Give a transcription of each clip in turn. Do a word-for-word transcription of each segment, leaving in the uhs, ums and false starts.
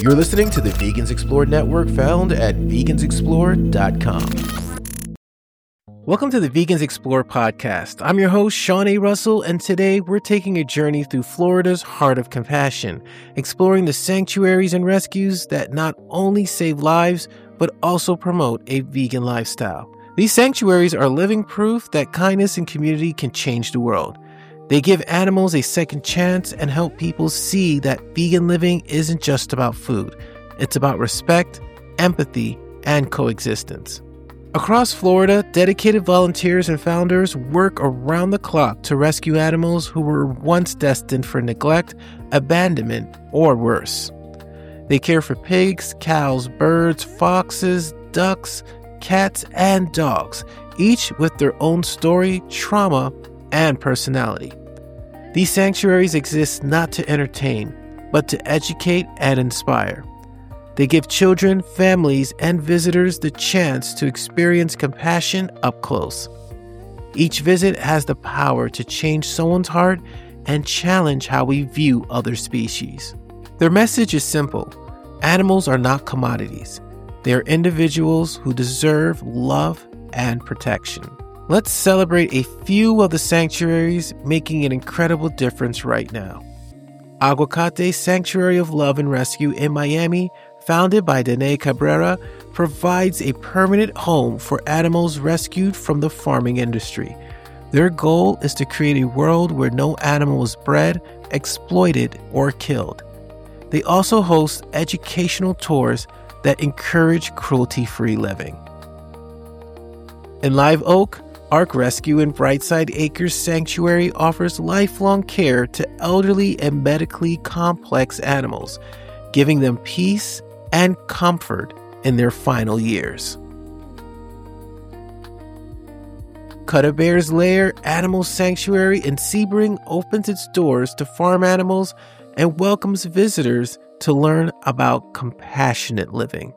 You're listening to the Vegans Explore Network, found at vegans explore dot com. Welcome to the Vegans Explore podcast. I'm your host, Sean A. Russell, and today we're taking a journey through Florida's Heart of Compassion, exploring the sanctuaries and rescues that not only save lives, but also promote a vegan lifestyle. These sanctuaries are living proof that kindness and community can change the world. They give animals a second chance and help people see that vegan living isn't just about food. It's about respect, empathy, and coexistence. Across Florida, dedicated volunteers and founders work around the clock to rescue animals who were once destined for neglect, abandonment, or worse. They care for pigs, cows, birds, foxes, ducks, cats, and dogs, each with their own story, trauma, and personality. These sanctuaries exist not to entertain, but to educate and inspire. They give children, families, and visitors the chance to experience compassion up close. Each visit has the power to change someone's heart and challenge how we view other species. Their message is simple: animals are not commodities. They are individuals who deserve love and protection. Let's celebrate a few of the sanctuaries making an incredible difference right now. Aguacate Sanctuary of Love and Rescue in Miami, founded by Danae Cabrera, provides a permanent home for animals rescued from the farming industry. Their goal is to create a world where no animal is bred, exploited, or killed. They also host educational tours that encourage cruelty-free living. In Live Oak, Ark Rescue and Brightside Acres Sanctuary offers lifelong care to elderly and medically complex animals, giving them peace and comfort in their final years. Cutter Bear's Lair Animal Sanctuary in Sebring opens its doors to farm animals and welcomes visitors to learn about compassionate living.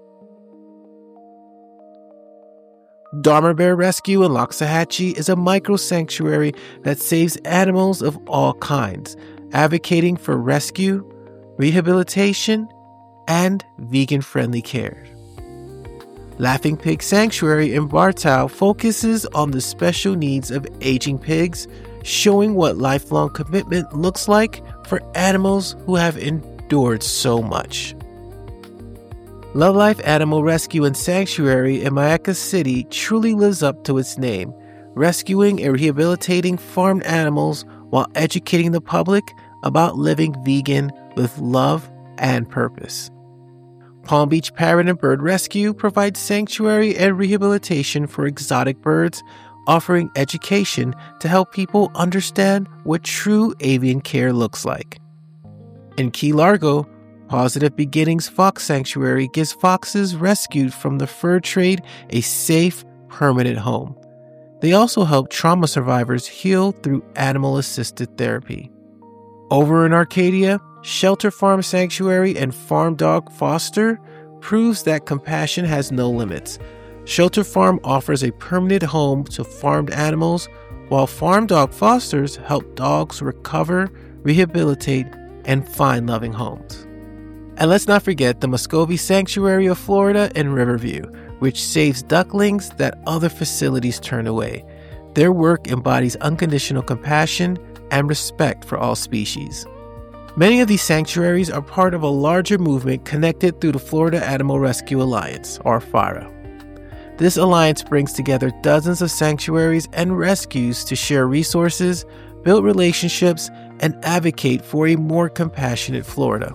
Dharma Bear Rescue in Loxahatchee is a micro-sanctuary that saves animals of all kinds, advocating for rescue, rehabilitation, and vegan-friendly care. Laughing Pig Sanctuary in Bartow focuses on the special needs of aging pigs, showing what lifelong commitment looks like for animals who have endured so much. Love Life Animal Rescue and Sanctuary in Mayaca City truly lives up to its name, rescuing and rehabilitating farmed animals while educating the public about living vegan with love and purpose. Palm Beach Parrot and Bird Rescue provides sanctuary and rehabilitation for exotic birds, offering education to help people understand what true avian care looks like. In Key Largo, Positive Beginnings Fox Sanctuary gives foxes rescued from the fur trade a safe, permanent home. They also help trauma survivors heal through animal-assisted therapy. Over in Arcadia, Shelter Farm Sanctuary and Farm Dog Foster proves that compassion has no limits. Shelter Farm offers a permanent home to farmed animals, while Farm Dog Fosters help dogs recover, rehabilitate, and find loving homes. And let's not forget the Muscovy Sanctuary of Florida in Riverview, which saves ducklings that other facilities turn away. Their work embodies unconditional compassion and respect for all species. Many of these sanctuaries are part of a larger movement connected through the Florida Animal Rescue Alliance, or FARA. This alliance brings together dozens of sanctuaries and rescues to share resources, build relationships, and advocate for a more compassionate Florida.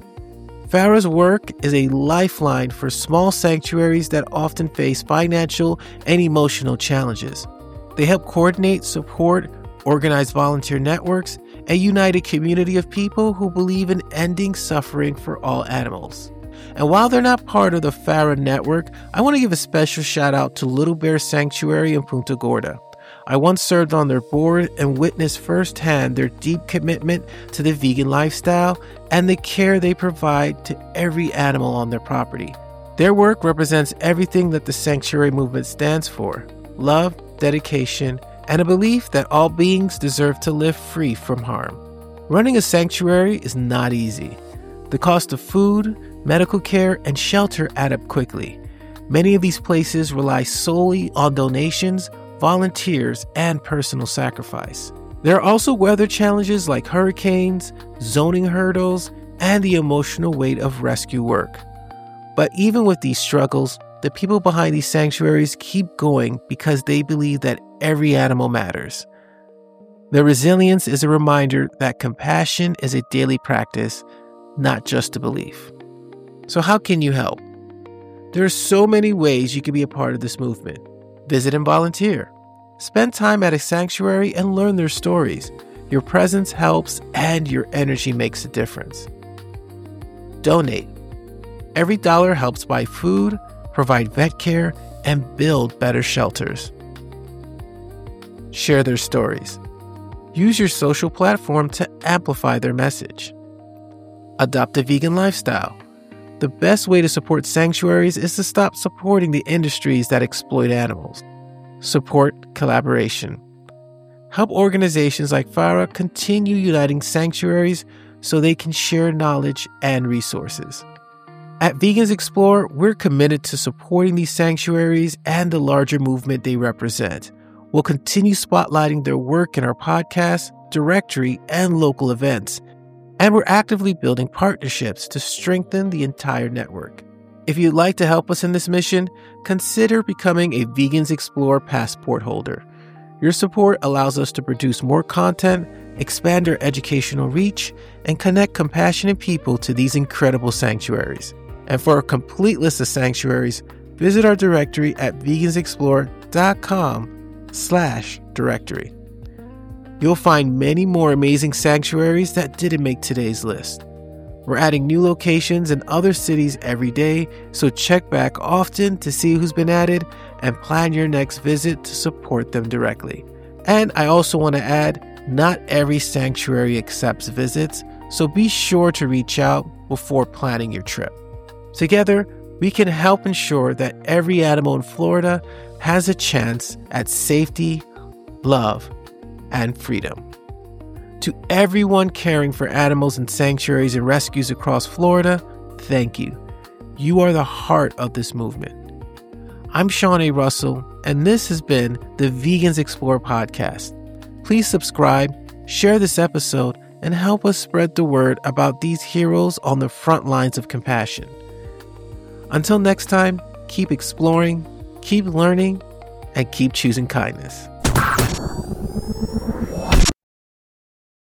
FARA's work is a lifeline for small sanctuaries that often face financial and emotional challenges. They help coordinate, support, organize volunteer networks, and unite a community of people who believe in ending suffering for all animals. And while they're not part of the FARA network, I want to give a special shout out to Little Bear Sanctuary in Punta Gorda. I once served on their board and witnessed firsthand their deep commitment to the vegan lifestyle and the care they provide to every animal on their property. Their work represents everything that the sanctuary movement stands for: love, dedication, and a belief that all beings deserve to live free from harm. Running a sanctuary is not easy. The cost of food, medical care, and shelter add up quickly. Many of these places rely solely on donations, volunteers, and personal sacrifice. There are also weather challenges like hurricanes, zoning hurdles, and the emotional weight of rescue work. But even with these struggles, the people behind these sanctuaries keep going because they believe that every animal matters. Their resilience is a reminder that compassion is a daily practice, not just a belief. So how can you help? There are so many ways you can be a part of this movement. Visit and volunteer. Spend time at a sanctuary and learn their stories. Your presence helps and your energy makes a difference. Donate. Every dollar helps buy food, provide vet care, and build better shelters. Share their stories. Use your social platform to amplify their message. Adopt a vegan lifestyle. The best way to support sanctuaries is to stop supporting the industries that exploit animals. Support collaboration. Help organizations like FARA continue uniting sanctuaries so they can share knowledge and resources. At Vegans Explore, we're committed to supporting these sanctuaries and the larger movement they represent. We'll continue spotlighting their work in our podcast, directory, and local events. And we're actively building partnerships to strengthen the entire network. If you'd like to help us in this mission, consider becoming a Vegans Explore passport holder. Your support allows us to produce more content, expand our educational reach, and connect compassionate people to these incredible sanctuaries. And for a complete list of sanctuaries, visit our directory at vegansexplore.com slash directory. You'll find many more amazing sanctuaries that didn't make today's list. We're adding new locations in other cities every day, so check back often to see who's been added and plan your next visit to support them directly. And I also want to add, not every sanctuary accepts visits, so be sure to reach out before planning your trip. Together, we can help ensure that every animal in Florida has a chance at safety, love, and freedom. To everyone caring for animals in sanctuaries and rescues across Florida, thank you. You are the heart of this movement. I'm Sean A. Russell, and this has been the Vegans Explore podcast. Please subscribe, share this episode, and help us spread the word about these heroes on the front lines of compassion. Until next time, keep exploring, keep learning, and keep choosing kindness.